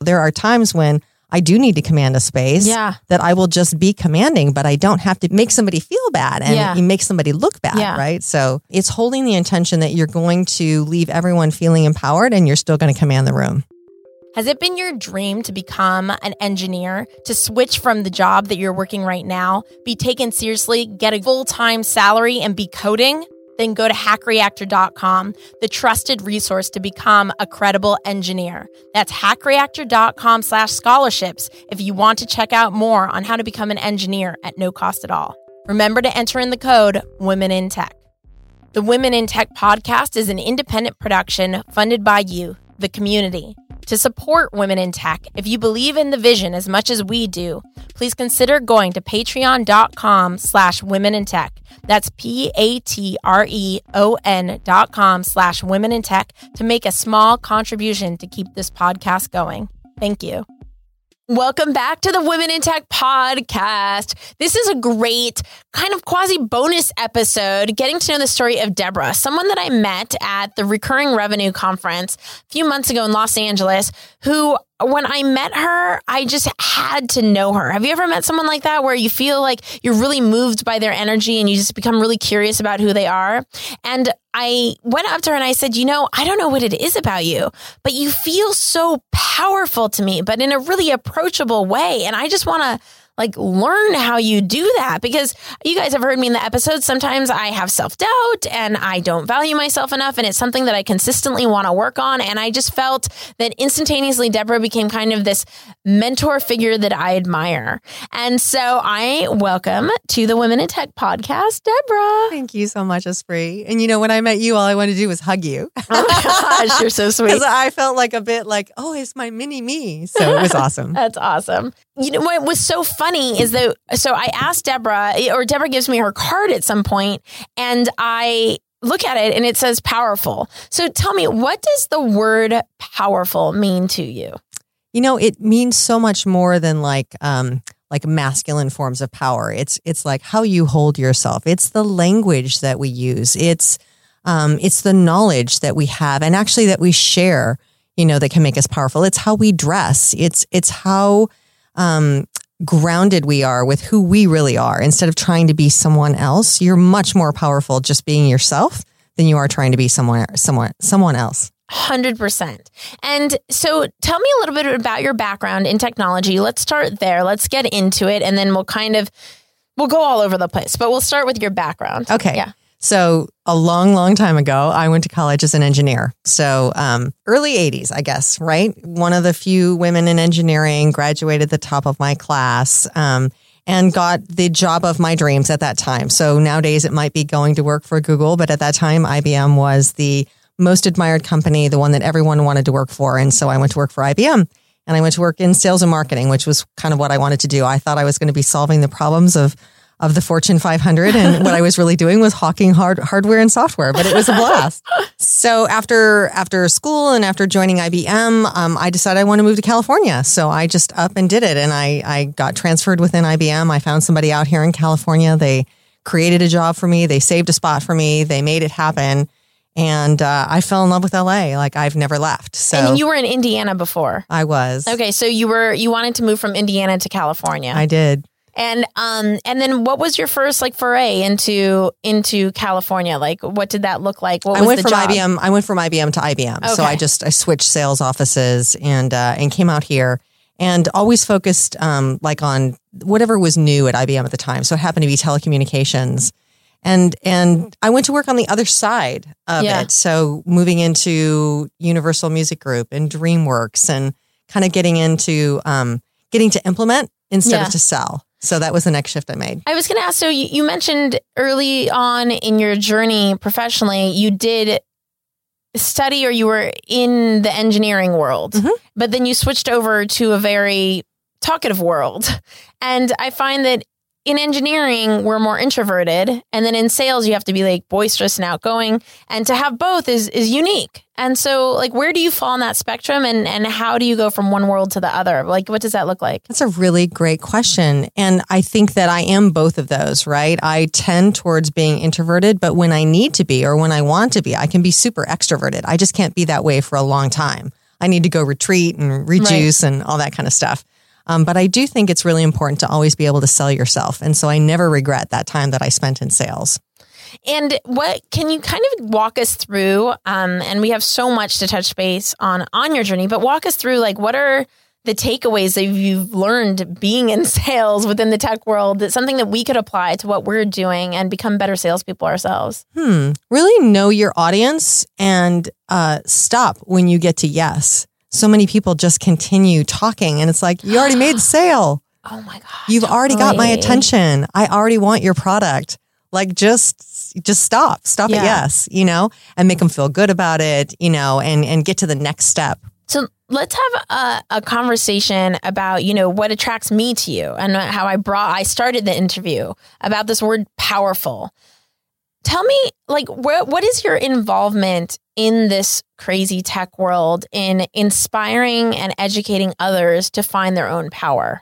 There are times when I do need to command a space that I will just be commanding, but I don't have to make somebody feel bad and you make somebody look bad, right? So it's holding the intention that you're going to leave everyone feeling empowered and you're still going to command the room. Has it been your dream to become an engineer, to switch from the job that you're working right now, be taken seriously, get a full-time salary, and be coding? Then go to hackreactor.com, the trusted resource to become a credible engineer. That's hackreactor.com/scholarships if you want to check out more on how to become an engineer at no cost at all. Remember to enter in the code Women in Tech. The Women in Tech podcast is an independent production funded by you, the community. To support Women in Tech, if you believe in the vision as much as we do, please consider going to patreon.com/womenintech. That's patreon.com/womenintech to make a small contribution to keep this podcast going. Thank you. Welcome back to the Women in Tech podcast. This is a great kind of quasi bonus episode, getting to know the story of Deborah, someone that I met at the Recurring Revenue Conference a few months ago in Los Angeles, who when I met her, I just had to know her. Have you ever met someone like that where you feel like you're really moved by their energy and you just become really curious about who they are? And I went up to her and I said, I don't know what it is about you, but you feel so powerful to me, but in a really approachable way. And I just want to learn how you do that, because you guys have heard me in the episodes. Sometimes I have self-doubt and I don't value myself enough. And it's something that I consistently want to work on. And I just felt that instantaneously, Deborah became kind of this mentor figure that I admire. And so I welcome to the Women in Tech podcast, Deborah. Thank you so much, Espree. And when I met you, all I wanted to do was hug you. Oh my gosh, you're so sweet. Because I felt a bit it's my mini me. So it was awesome. That's awesome. What was so funny is that, so I asked Deborah, or Deborah gives me her card at some point, and I look at it and it says powerful. So tell me, what does the word powerful mean to you? It means so much more than masculine forms of power. It's how you hold yourself. It's the language that we use. It's the knowledge that we have and actually that we share, that can make us powerful. It's how we dress. It's how grounded we are with who we really are. Instead of trying to be someone else, you're much more powerful just being yourself than you are trying to be someone else. 100%. And so tell me a little bit about your background in technology. Let's start there. Let's get into it. And then we'll go all over the place, but we'll start with your background. Okay. Yeah. So a long, long time ago, I went to college as an engineer. So early 80s, I guess, right? One of the few women in engineering, graduated the top of my class, and got the job of my dreams at that time. So nowadays it might be going to work for Google, but at that time, IBM was the most admired company, the one that everyone wanted to work for. And so I went to work for IBM. And I went to work in sales and marketing, which was kind of what I wanted to do. I thought I was going to be solving the problems of the Fortune 500. And what I was really doing was hawking hardware and software, but it was a blast. So after school and after joining IBM, I decided I want to move to California. So I just up and did it. And I got transferred within IBM. I found somebody out here in California. They created a job for me. They saved a spot for me. They made it happen. And I fell in love with LA. I've never left. So, and you were in Indiana before. I was. Okay, so you wanted to move from Indiana to California. I did. And then what was your first foray into California? What did that look like? What was the job? I went from IBM to IBM. Okay. So I switched sales offices and came out here and always focused on whatever was new at IBM at the time. So it happened to be telecommunications. And I went to work on the other side of it. So moving into Universal Music Group and DreamWorks and kind of getting to implement instead of to sell. So that was the next shift I made. I was going to ask, so you mentioned early on in your journey professionally, you did study or you were in the engineering world, but then you switched over to a very talkative world. And I find that in engineering, we're more introverted. And then in sales, you have to be boisterous and outgoing. And to have both is unique. And so where do you fall on that spectrum and how do you go from one world to the other? What does that look like? That's a really great question. And I think that I am both of those, right? I tend towards being introverted, but when I need to be or when I want to be, I can be super extroverted. I just can't be that way for a long time. I need to go retreat and rejuice and all that kind of stuff. But I do think it's really important to always be able to sell yourself. And so I never regret that time that I spent in sales. And what can you kind of walk us through? And we have so much to touch base on your journey, but walk us through like what are the takeaways that you've learned being in sales within the tech world? That's something that we could apply to what we're doing and become better salespeople ourselves. Really know your audience and stop when you get to yes. So many people just continue talking and it's like, you already made the sale. Oh my God. You've already got my attention. I already want your product. Like just stop at yes, and make them feel good about it, and get to the next step. So let's have a conversation about, what attracts me to you and how I started the interview about this word powerful. Tell me, like, what is your involvement in this crazy tech world in inspiring and educating others to find their own power?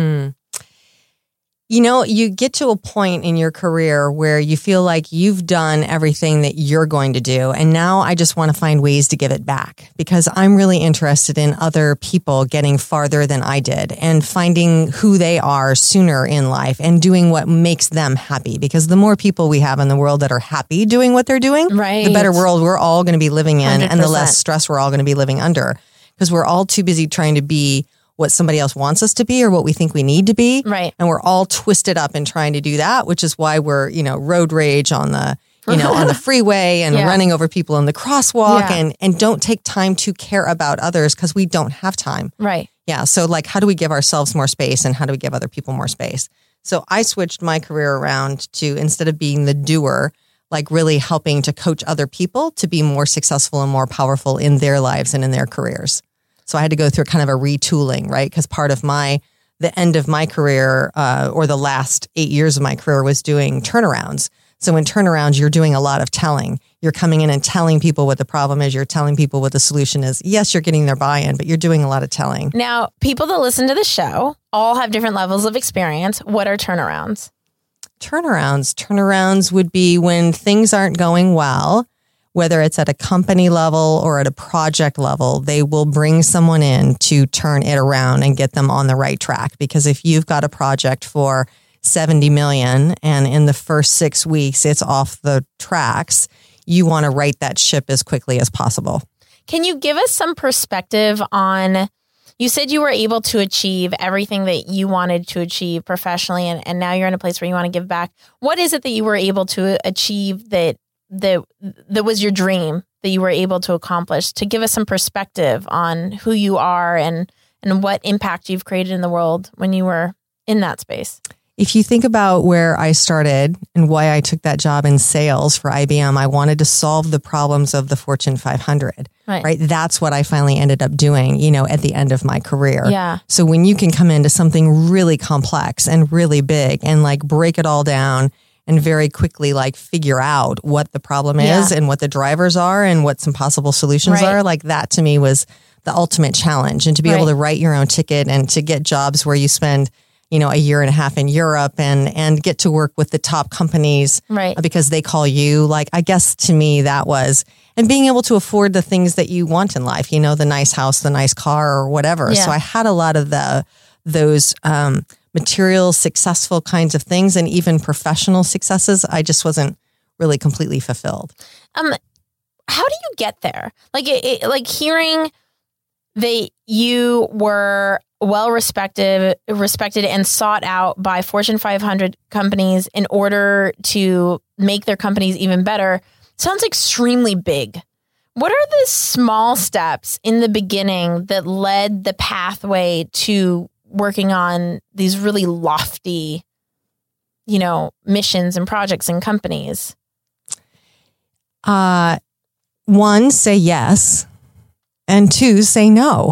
You get to a point in your career where you feel like you've done everything that you're going to do. And now I just want to find ways to give it back because I'm really interested in other people getting farther than I did and finding who they are sooner in life and doing what makes them happy. Because the more people we have in the world that are happy doing what they're doing, the better world we're all going to be living in 100%. And the less stress we're all going to be living under. Because we're all too busy trying to be what somebody else wants us to be or what we think we need to be. Right. And we're all twisted up in trying to do that, which is why we're, road rage on the, on the freeway and running over people in the crosswalk and don't take time to care about others because we don't have time. Right. Yeah. So like, how do we give ourselves more space and how do we give other people more space? So I switched my career around to, instead of being the doer, like really helping to coach other people to be more successful and more powerful in their lives and in their careers. So I had to go through kind of a retooling, right? Because part of the end of my career, or the last 8 years of my career was doing turnarounds. So in turnarounds, you're doing a lot of telling. You're coming in and telling people what the problem is. You're telling people what the solution is. Yes, you're getting their buy-in, but you're doing a lot of telling. Now, people that listen to the show all have different levels of experience. What are turnarounds? Turnarounds would be when things aren't going well. Whether it's at a company level or at a project level, they will bring someone in to turn it around and get them on the right track. Because if you've got a project for 70 million and in the first 6 weeks, it's off the tracks, you want to right that ship as quickly as possible. Can you give us some perspective on, you said you were able to achieve everything that you wanted to achieve professionally, and now you're in a place where you want to give back. What is it that you were able to achieve that was your dream that you were able to accomplish, to give us some perspective on who you are and what impact you've created in the world when you were in that space? If you think about where I started and why I took that job in sales for IBM, I wanted to solve the problems of the Fortune 500, right? That's what I finally ended up doing, at the end of my career. Yeah. So when you can come into something really complex and really big and like break it all down and very quickly like figure out what the problem is and what the drivers are and what some possible solutions are. Like that to me was the ultimate challenge. And to be able to write your own ticket and to get jobs where you spend, a year and a half in Europe and get to work with the top companies because they call you. Like, I guess to me that was, and being able to afford the things that you want in life, the nice house, the nice car or whatever. Yeah. So I had a lot of those material, successful kinds of things, and even professional successes. I just wasn't really completely fulfilled. How do you get there? Like hearing that you were well respected and sought out by Fortune 500 companies in order to make their companies even better sounds extremely big. What are the small steps in the beginning that led the pathway to working on these really lofty, missions and projects and companies? One, say yes. And two, say no.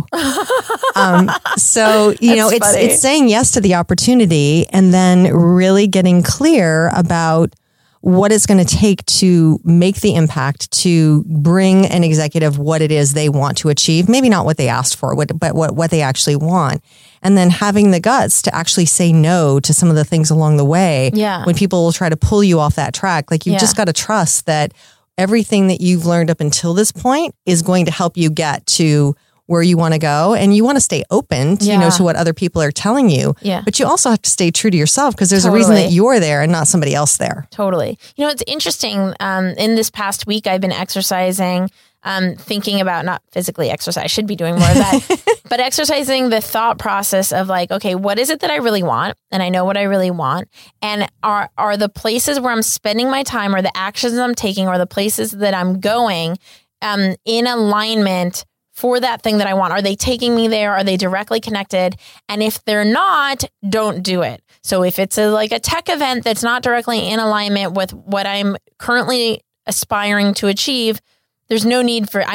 So, it's saying yes to the opportunity and then really getting clear about what it's going to take to make the impact, to bring an executive what it is they want to achieve. Maybe not what they asked for, but what they actually want. And then having the guts to actually say no to some of the things along the way. Yeah. When people will try to pull you off that track, like you've just got to trust that everything that you've learned up until this point is going to help you get to where you want to go, and you want to stay open, to, to what other people are telling you. Yeah. But you also have to stay true to yourself, because there's a reason that you're there and not somebody else there. Totally. It's interesting. In this past week, I've been exercising, thinking about not physically exercise. I should be doing more of that, but exercising the thought process of like, okay, what is it that I really want? And I know what I really want. And are the places where I'm spending my time, or the actions I'm taking, or the places that I'm going, in alignment for that thing that I want? Are they taking me there? Are they directly connected? And if they're not, don't do it. So if it's like a tech event that's not directly in alignment with what I'm currently aspiring to achieve, there's no need for,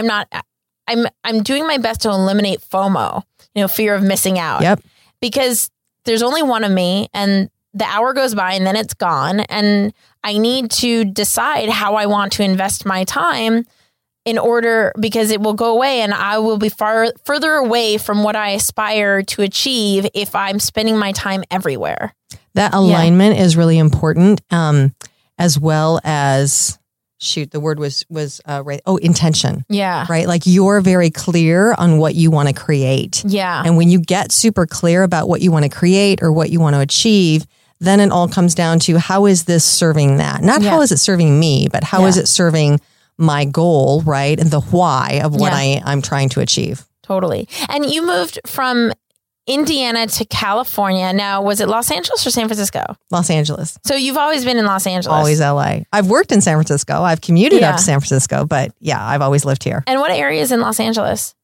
I'm doing my best to eliminate FOMO, fear of missing out. Yep. Because there's only one of me, and the hour goes by and then it's gone. And I need to decide how I want to invest my time because it will go away, and I will be further away from what I aspire to achieve if I'm spending my time everywhere. That alignment is really important, as well as, the word was right. Oh, intention. Yeah. Right. Like, you're very clear on what you want to create. Yeah. And when you get super clear about what you want to create or what you want to achieve, then it all comes down to, how is this serving that? Not how is it serving me, but how is it serving my goal, right? And the why of what I'm trying to achieve. Totally. And you moved from Indiana to California. Now, was it Los Angeles or San Francisco? Los Angeles. So you've always been in Los Angeles? Always LA. I've worked in San Francisco. I've commuted up to San Francisco, but I've always lived here. And what areas in Los Angeles?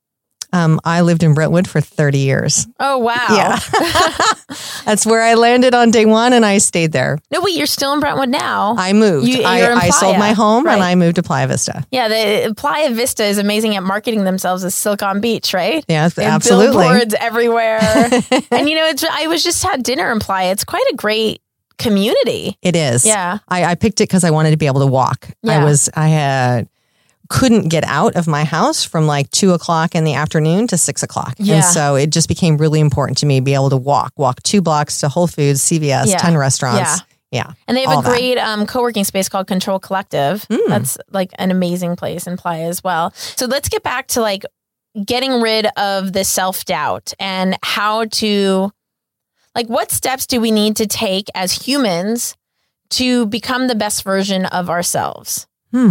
I lived in Brentwood for 30 years. Oh, wow. Yeah. That's where I landed on day one, and I stayed there. No, wait, you're still in Brentwood now. I moved. I sold my home, and I moved to Playa Vista. Yeah, the Playa Vista is amazing at marketing themselves as Silicon Beach, right? Yeah, absolutely. Billboards everywhere. And, I was just had dinner in Playa. It's quite a great community. It is. Yeah. I picked it because I wanted to be able to walk. Yeah. I couldn't get out of my house from like 2:00 in the afternoon to 6:00. Yeah. And so it just became really important to me to be able to walk 2 blocks to Whole Foods, CVS, 10 restaurants. Yeah. And they have a great co-working space called Control Collective. That's like an amazing place in Playa as well. So let's get back to like getting rid of the self-doubt and how to, like, what steps do we need to take as humans to become the best version of ourselves?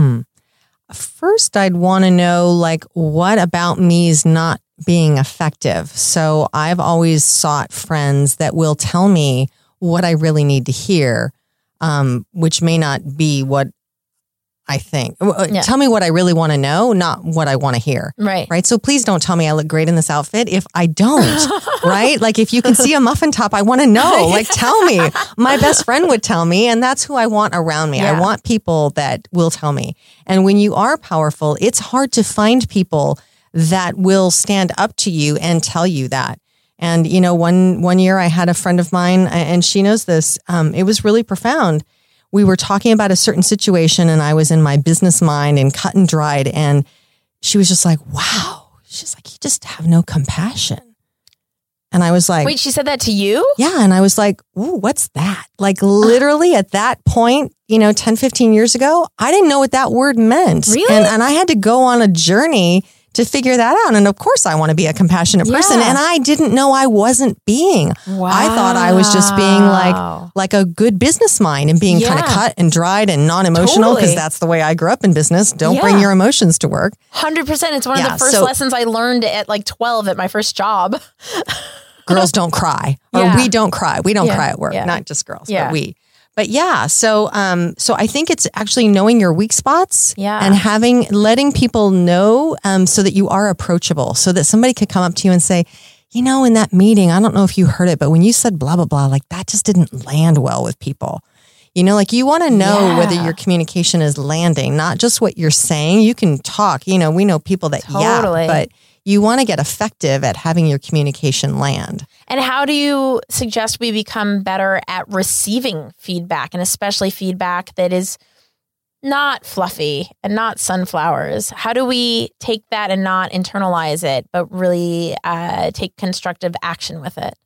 First, I'd want to know, like, what about me is not being effective? So I've always sought friends that will tell me what I really need to hear, which may not be what I think. Tell me what I really want to know, not what I want to hear. Right. So please don't tell me I look great in this outfit if I don't. Right. Like, if you can see a muffin top, I want to know. Like, tell me. My best friend would tell me, and that's who I want around me. I want people that will tell me. And when you are powerful, it's hard to find people that will stand up to you and tell you that. And, one year I had a friend of mine, and she knows this. It was really profound. We were talking about a certain situation, and I was in my business mind and cut and dried. And she was just like, wow. She's like, you just have no compassion. And I was like, wait, she said that to you? Yeah. And I was like, ooh, what's that? Like, literally at that point, 10, 15 years ago, I didn't know what that word meant. Really? And I had to go on a journey to figure that out. And of course, I want to be a compassionate person. And I didn't know I wasn't being. Wow. I thought I was just being like a good business mind and being kind of cut and dried and non-emotional, because that's the way I grew up in business. Don't bring your emotions to work. 100%. It's one of the first lessons I learned at like 12 at my first job. Girls don't cry, or we don't cry. We don't cry at work, not just girls, but we. But so I think it's actually knowing your weak spots and letting people know so that you are approachable, so that somebody could come up to you and say, in that meeting, I don't know if you heard it, but when you said blah, blah, blah, like that just didn't land well with people. Like, you want to know whether your communication is landing, not just what you're saying. You can talk, we know people that but you want to get effective at having your communication land. And how do you suggest we become better at receiving feedback, and especially feedback that is not fluffy and not sunflowers? How do we take that and not internalize it, but really take constructive action with it?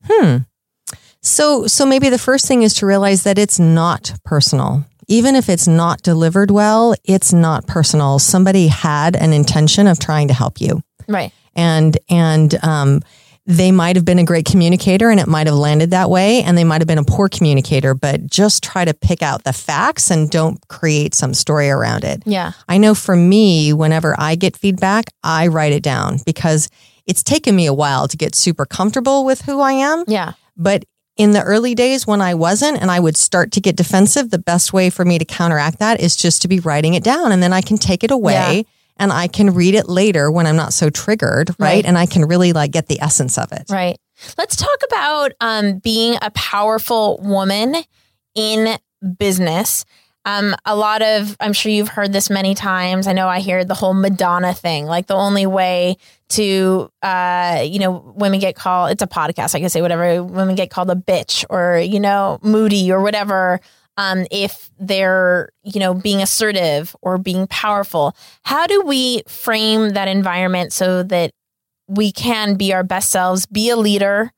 So maybe the first thing is to realize that it's not personal. Even if it's not delivered well, it's not personal. Somebody had an intention of trying to help you. Right. And they might have been a great communicator and it might have landed that way, and they might have been a poor communicator, but just try to pick out the facts and don't create some story around it. Yeah. I know for me, whenever I get feedback, I write it down because it's taken me a while to get super comfortable with who I am. Yeah. But in the early days when I wasn't and I would start to get defensive, the best way for me to counteract that is just to be writing it down, and then I can take it away. Yeah. And I can read it later when I'm not so triggered, right? And I can really like get the essence of it. Right. Let's talk about being a powerful woman in business. I'm sure you've heard this many times. I know I hear the whole Madonna thing, like the only way to, women get called, it's a podcast, I can say whatever, women get called a bitch or, moody or whatever. If they're, being assertive or being powerful. How do we frame that environment so that we can be our best selves, be a leader,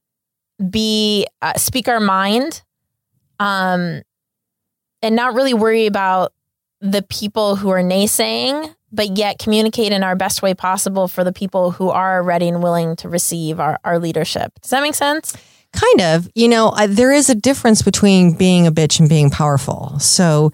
speak our mind, and not really worry about the people who are naysaying, but yet communicate in our best way possible for the people who are ready and willing to receive our leadership? Does that make sense? Kind of. There is a difference between being a bitch and being powerful. So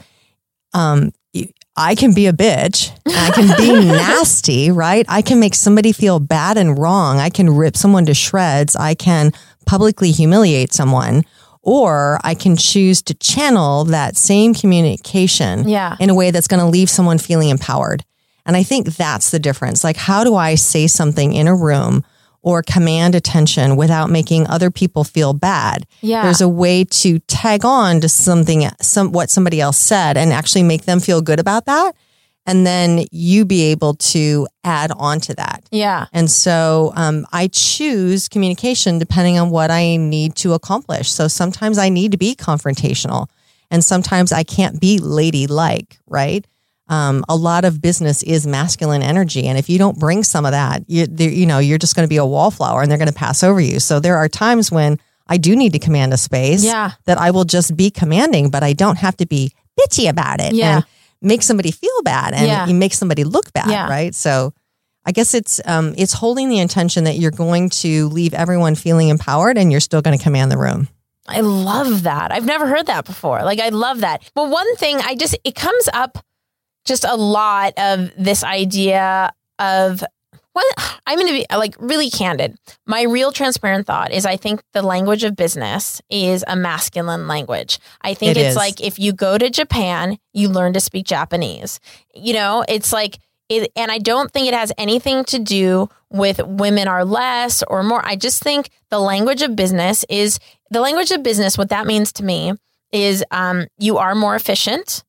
I can be a bitch. And I can be nasty, right? I can make somebody feel bad and wrong. I can rip someone to shreds. I can publicly humiliate someone. Or I can choose to channel that same communication in a way that's going to leave someone feeling empowered. And I think that's the difference. Like, how do I say something in a room or command attention without making other people feel bad? Yeah. There's a way to tag on to what somebody else said and actually make them feel good about that. And then you be able to add on to that. Yeah. And so I choose communication depending on what I need to accomplish. So sometimes I need to be confrontational and sometimes I can't be ladylike, right? A lot of business is masculine energy. And if you don't bring some of that, you're just going to be a wallflower and they're going to pass over you. So there are times when I do need to command a space that I will just be commanding, but I don't have to be bitchy about it and make somebody feel bad and you make somebody look bad, right? So I guess it's holding the intention that you're going to leave everyone feeling empowered and you're still going to command the room. I love that. I've never heard that before. Like, I love that. But one thing it comes up just a lot of this idea of I'm going to be like really candid. My real transparent thought is I think the language of business is a masculine language. I think it's like if you go to Japan, you learn to speak Japanese. It's like it, and I don't think it has anything to do with women are less or more. I just think the language of business is the language of business. What that means to me is you are more efficient.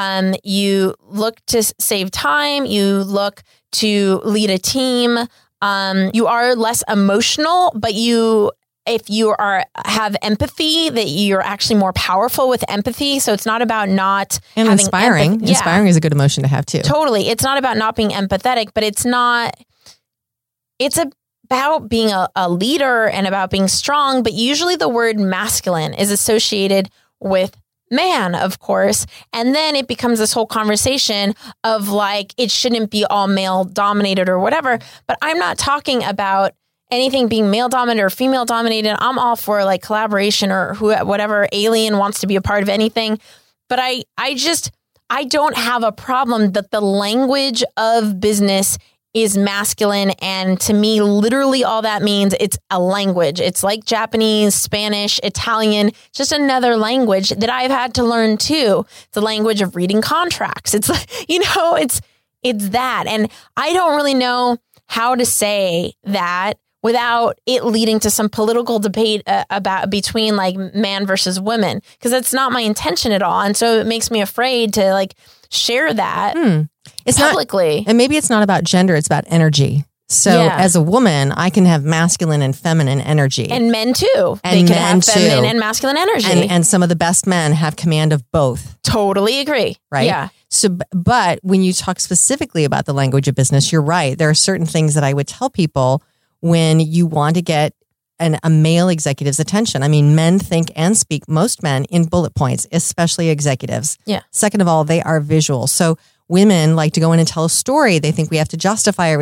You look to save time. You look to lead a team. You are less emotional, but if you have empathy, that you're actually more powerful with empathy. So it's not about not having inspiring. empathy. Inspiring is a good emotion to have too. Totally. It's not about not being empathetic, but it's about being a leader and about being strong. But usually the word masculine is associated with man, of course. And then it becomes this whole conversation of like, it shouldn't be all male dominated or whatever. But I'm not talking about anything being male dominated or female dominated. I'm all for like collaboration or whatever alien wants to be a part of anything. But I don't have a problem that the language of business is masculine. And to me, literally all that means it's a language. It's like Japanese, Spanish, Italian, just another language that I've had to learn too. It's a language of reading contracts. It's like, it's that. And I don't really know how to say that without it leading to some political debate between like man versus women, because that's not my intention at all. And so it makes me afraid to like share that publicly. And maybe it's not about gender, it's about energy. So as a woman, I can have masculine and feminine energy. And men too. They can have feminine and masculine energy. And some of the best men have command of both. Totally agree. Right? Yeah. So, but when you talk specifically about the language of business, you're right. There are certain things that I would tell people when you want to get a male executive's attention. I mean, men think and speak, most men, in bullet points, especially executives. Yeah. Second of all, they are visual. So women like to go in and tell a story. They think we have to justify everything.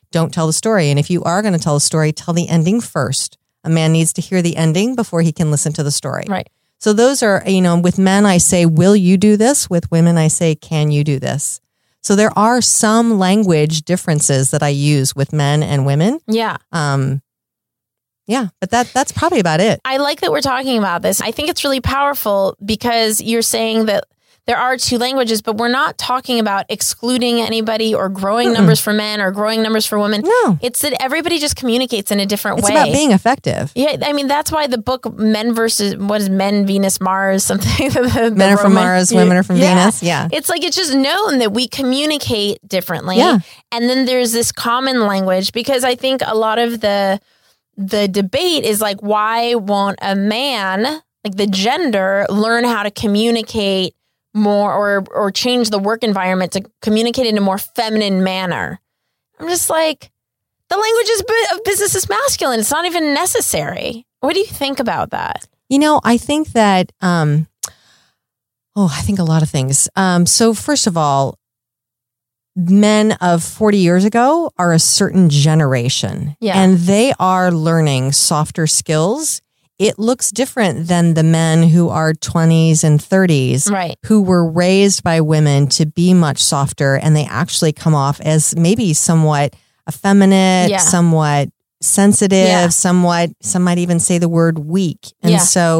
don't tell the story. And if you are going to tell a story, tell the ending first. A man needs to hear the ending before he can listen to the story. Right. So those are, with men, I say, will you do this? With women, I say, can you do this? So there are some language differences that I use with men and women. Yeah. Yeah, but that's probably about it. I like that we're talking about this. I think it's really powerful because you're saying that there are two languages, but we're not talking about excluding anybody or growing numbers for men or growing numbers for women. No. It's that everybody just communicates in a different way. It's about being effective. Yeah, I mean, that's why the book Men, Venus, Mars, something. Men are from Mars, women are from Venus. Yeah. It's like, it's just known that we communicate differently. Yeah. And then there's this common language, because I think a lot of the debate is like, why won't a man, like the gender, learn how to communicate more or change the work environment to communicate in a more feminine manner? I'm just like, the language of business is masculine. It's not even necessary. What do you think about that? I think that, I think a lot of things. So first of all, men of 40 years ago are a certain generation, and they are learning softer skills. It looks different than the men who are 20s and 30s, right, who were raised by women to be much softer, and they actually come off as maybe somewhat effeminate, somewhat sensitive, somewhat, some might even say the word weak. And so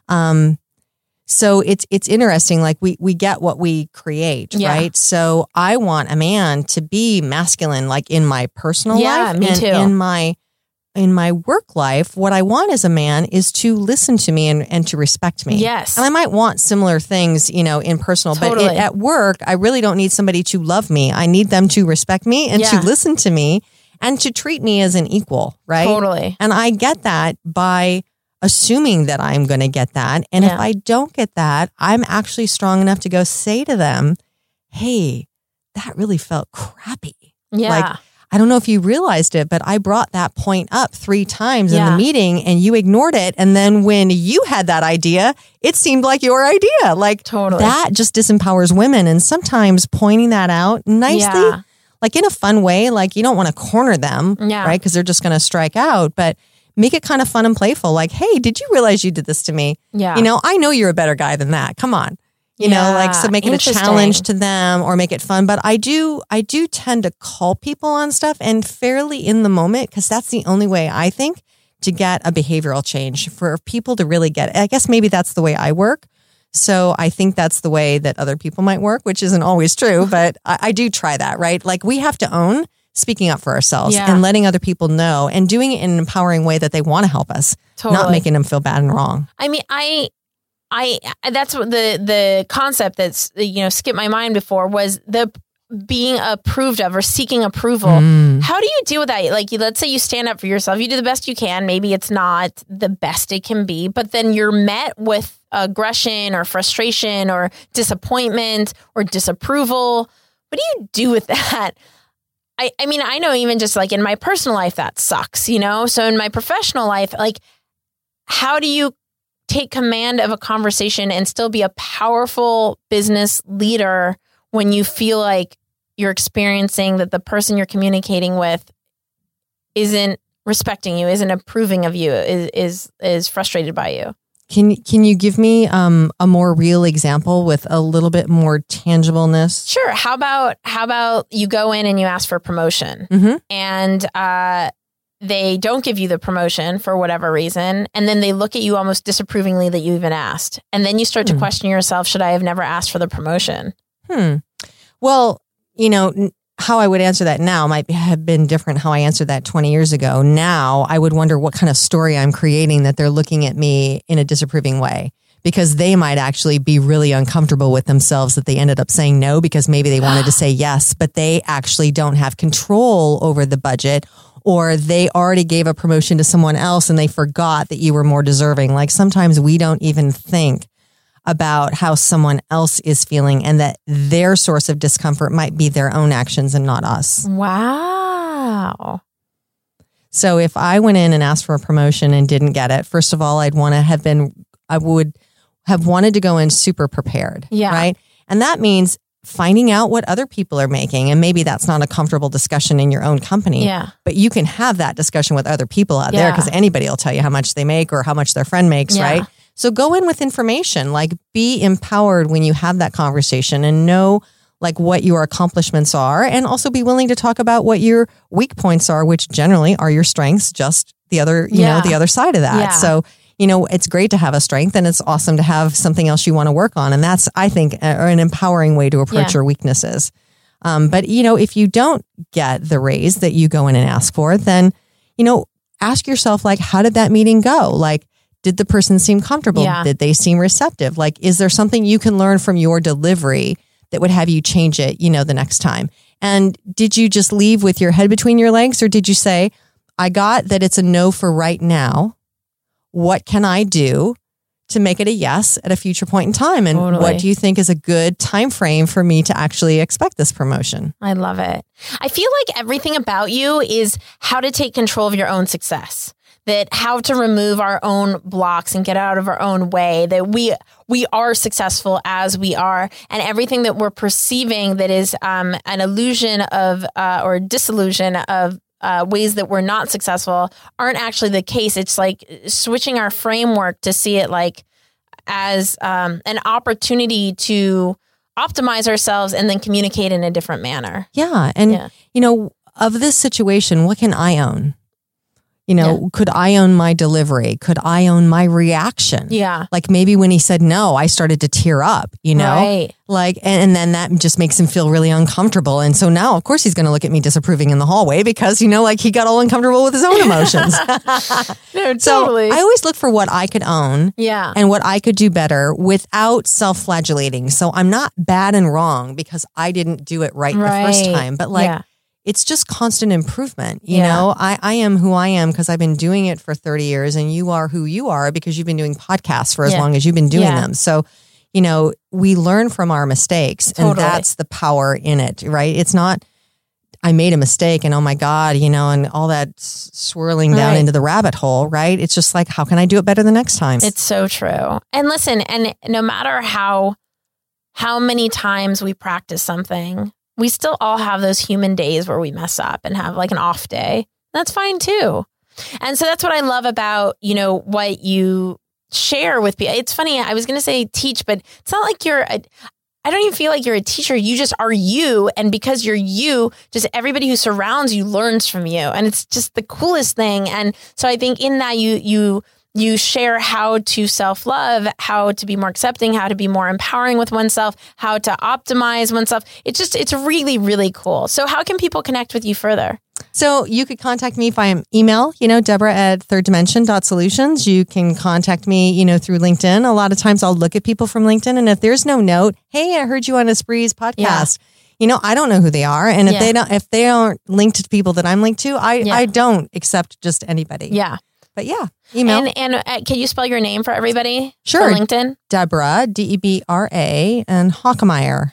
it's interesting. Like we get what we create, right? So I want a man to be masculine, like in my personal life, me and too. in my work life. What I want as a man is to listen to me and to respect me. Yes. And I might want similar things, in personal, but at work, I really don't need somebody to love me. I need them to respect me and to listen to me and to treat me as an equal, right? Totally. And I get that by assuming that I'm going to get that. And if I don't get that, I'm actually strong enough to go say to them, hey, that really felt crappy. Yeah. Like, I don't know if you realized it, but I brought that point up 3 times in the meeting and you ignored it. And then when you had that idea, it seemed like your idea. Like, totally. That just disempowers women. And sometimes pointing that out nicely, like in a fun way, like you don't want to corner them, right? Because they're just going to strike out. But make it kind of fun and playful. Like, hey, did you realize you did this to me? Yeah. I know you're a better guy than that. Come on. So make it a challenge to them or make it fun. But I do tend to call people on stuff and fairly in the moment, because that's the only way I think to get a behavioral change for people to really get it. I guess maybe that's the way I work. So I think that's the way that other people might work, which isn't always true, but I do try that, right? Like we have to own speaking up for ourselves and letting other people know and doing it in an empowering way that they want to help us, not making them feel bad and wrong. I mean, I that's what the concept that's, skipped my mind before was the being approved of or seeking approval. How do you deal with that? Like, let's say you stand up for yourself, you do the best you can. Maybe it's not the best it can be, but then you're met with aggression or frustration or disappointment or disapproval. What do you do with that? I mean, I know even just like in my personal life, that sucks, So in my professional life, like, how do you take command of a conversation and still be a powerful business leader when you feel like you're experiencing that the person you're communicating with isn't respecting you, isn't approving of you, is frustrated by you? Can you give me a more real example with a little bit more tangibleness? Sure. How about you go in and you ask for promotion, and they don't give you the promotion for whatever reason, and then they look at you almost disapprovingly that you even asked, and then you start to question yourself: should I have never asked for the promotion? Well, how I would answer that now might have been different how I answered that 20 years ago. Now I would wonder what kind of story I'm creating that they're looking at me in a disapproving way, because they might actually be really uncomfortable with themselves that they ended up saying no because maybe they wanted to say yes, but they actually don't have control over the budget, or they already gave a promotion to someone else and they forgot that you were more deserving. Like sometimes we don't even think about how someone else is feeling and that their source of discomfort might be their own actions and not us. Wow. So if I went in and asked for a promotion and didn't get it, first of all, I would have wanted to go in super prepared. Yeah. Right. And that means finding out what other people are making. And maybe that's not a comfortable discussion in your own company, Yeah. but you can have that discussion with other people out there because anybody will tell you how much they make or how much their friend makes, right? So go in with information, like be empowered when you have that conversation and know like what your accomplishments are, and also be willing to talk about what your weak points are, which generally are your strengths, just the other, you know, the other side of that. So, you know, it's great to have a strength and it's awesome to have something else you want to work on. And that's, I think, an empowering way to approach your weaknesses. But, you know, if you don't get the raise that you go in and ask for, then, you know, ask yourself, like, how did that meeting go? Like, did the person seem comfortable? Yeah. Did they seem receptive? Like, is there something you can learn from your delivery that would have you change it, you know, the next time? And did you just leave with your head between your legs, or did you say, I got that it's a no for right now. What can I do to make it a yes at a future point in time? And what do you think is a good time frame for me to actually expect this promotion? I love it. I feel like everything about you is how to take control of your own success. That how to remove our own blocks and get out of our own way, that we are successful as we are, and everything that we're perceiving that is an illusion of or disillusion of ways that we're not successful aren't actually the case. It's like switching our framework to see it like as an opportunity to optimize ourselves and then communicate in a different manner. Yeah. And, you know, of this situation, what can I own? You know, could I own my delivery? Could I own my reaction? Yeah. Like maybe when he said no, I started to tear up, you know, Right. like, and then that just makes him feel really uncomfortable. And so now, of course, he's going to look at me disapproving in the hallway because, you know, like he got all uncomfortable with his own emotions. No, totally. So I always look for what I could own and what I could do better without self-flagellating. So I'm not bad and wrong because I didn't do it right the first time, but like, it's just constant improvement. You know, I am who I am because I've been doing it for 30 years and you are who you are because you've been doing podcasts for as long as you've been doing them. So, you know, we learn from our mistakes and that's the power in it, right? It's not, I made a mistake and oh my God, you know, and all that swirling down into the rabbit hole, right? It's just like, how can I do it better the next time? It's so true. And listen, and no matter how many times we practice something, we still all have those human days where we mess up and have like an off day. That's fine too. And so that's what I love about, you know, what you share with people. It's funny. I was going to say teach, but it's not like I don't even feel like you're a teacher. You just are you. And because you're you, just everybody who surrounds you learns from you. And it's just the coolest thing. And so I think in that you share how to self-love, how to be more accepting, how to be more empowering with oneself, how to optimize oneself. It's really, really cool. So how can people connect with you further? So you could contact me via email, you know, Deborah@thirddimension.solutions. You can contact me, you know, through LinkedIn. A lot of times I'll look at people from LinkedIn, and if there's no note, hey, I heard you on Esprit's podcast. You know, I don't know who they are. And if they aren't linked to people that I'm linked to, I don't accept just anybody. Yeah. But email. And can you spell your name for everybody? Sure. For LinkedIn? Deborah, Debra, and Hockemeyer,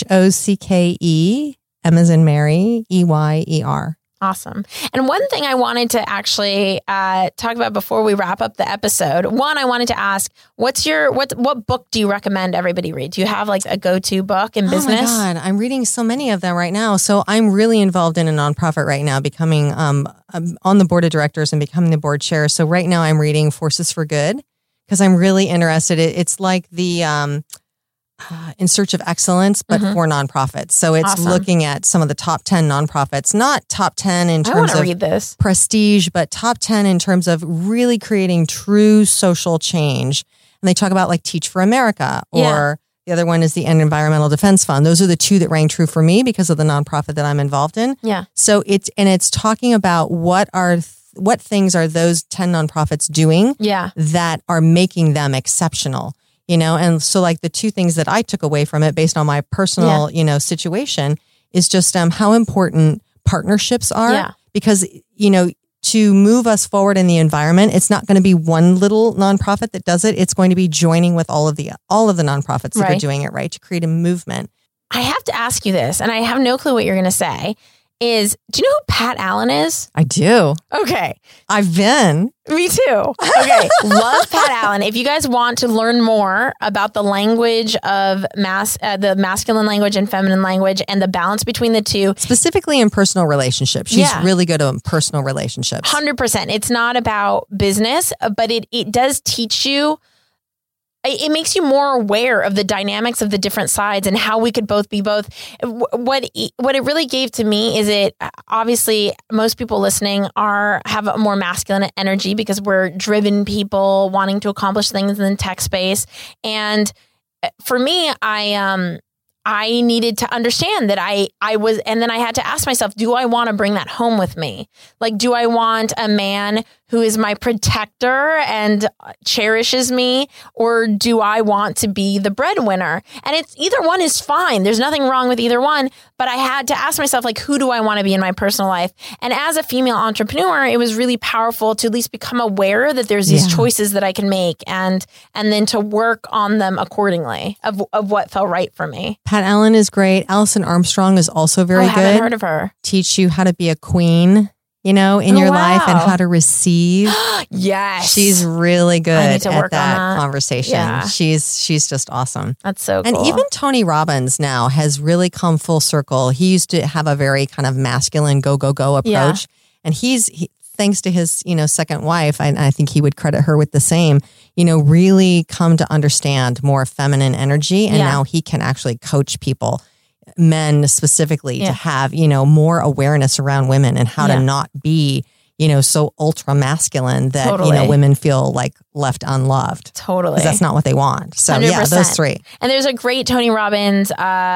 Hockee, M as in Mary, EYER. Awesome. And one thing I wanted to actually talk about before we wrap up the episode. One, I wanted to ask, what book do you recommend everybody read? Do you have like a go-to book in business? Oh my God, I'm reading so many of them right now. So I'm really involved in a nonprofit right now, becoming I'm on the board of directors and becoming the board chair. So right now I'm reading Forces for Good because I'm really interested. It's like the In Search of Excellence, but for nonprofits. So it's looking at some of the top 10 nonprofits, not top 10 in terms of read this. prestige, but top 10 in terms of really creating true social change. And they talk about like Teach for America, or the other one is the Environmental Defense Fund. Those are the two that rang true for me because of the nonprofit that I'm involved in. Yeah. So it's talking about what things are those 10 nonprofits doing that are making them exceptional. You know, and so like the two things that I took away from it based on my personal, you know, situation is just how important partnerships are because, you know, to move us forward in the environment, it's not going to be one little nonprofit that does it. It's going to be joining with all of the nonprofits that are doing it, right, to create a movement. I have to ask you this, and I have no clue what you're going to say. is, do you know who Pat Allen is? I do. Okay. I've been. Me too. Okay. Love Pat Allen. If you guys want to learn more about the language of the masculine language and feminine language and the balance between the two. Specifically in personal relationships. She's really good at personal relationships. 100%. It's not about business, but it does teach you. It makes you more aware of the dynamics of the different sides and how we could both be both. What it really gave to me is it obviously most people listening have a more masculine energy because we're driven people wanting to accomplish things in the tech space. And for me, I needed to understand that I was, and then I had to ask myself, do I want to bring that home with me? Like, do I want a man who is my protector and cherishes me, or do I want to be the breadwinner? And it's either one is fine. There's nothing wrong with either one, but I had to ask myself, like, who do I want to be in my personal life? And as a female entrepreneur, it was really powerful to at least become aware that there's these choices that I can make and then to work on them accordingly of what felt right for me. Pat Allen is great. Alison Armstrong is also very good. I haven't heard of her. Teach you how to be a queen, in your life and how to receive. Yes. She's really good I need to at work that on that conversation. Yeah. She's just awesome. That's so cool. And even Tony Robbins now has really come full circle. He used to have a very kind of masculine go approach. Yeah. And he thanks to his, second wife, I think he would credit her with the same, really come to understand more feminine energy. And now he can actually coach people, men specifically, to have, more awareness around women and how to not be, so ultra masculine that, women feel like left unloved. Totally. Because that's not what they want. So 100%. Yeah, those three. And there's a great Tony Robbins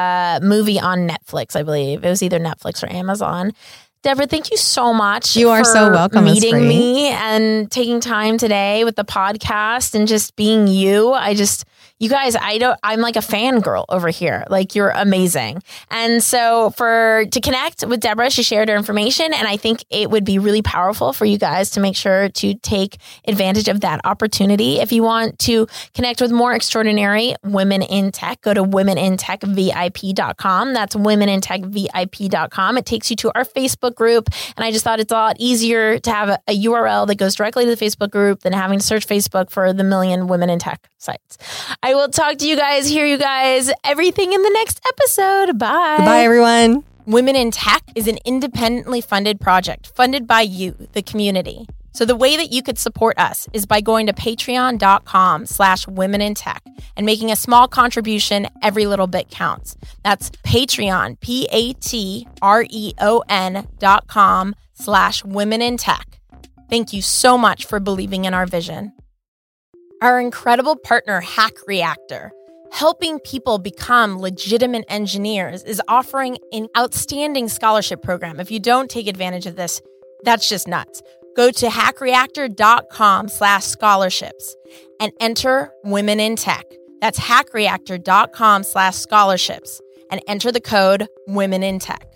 movie on Netflix, I believe. It was either Netflix or Amazon. Deborah, thank you so much. You are so welcome. Meeting me and taking time today with the podcast and just being you. You guys, I'm like a fangirl over here. Like, you're amazing. And so to connect with Deborah, she shared her information, and I think it would be really powerful for you guys to make sure to take advantage of that opportunity. If you want to connect with more extraordinary women in tech, go to womenintechvip.com. That's womenintechvip.com. It takes you to our Facebook group, and I just thought it's a lot easier to have a URL that goes directly to the Facebook group than having to search Facebook for the million women in tech sites. I will talk to you guys, hear you guys, everything in the next episode. Bye. Goodbye, everyone. Women in Tech is an independently funded project funded by you, the community. So the way that you could support us is by going to patreon.com/womenintech and making a small contribution. Every little bit counts. That's Patreon, patreon.com/womenintech. Thank you so much for believing in our vision. Our incredible partner, Hack Reactor, helping people become legitimate engineers, is offering an outstanding scholarship program. If you don't take advantage of this, that's just nuts. Go to hackreactor.com/scholarships and enter Women in Tech. That's hackreactor.com/scholarships and enter the code Women in Tech.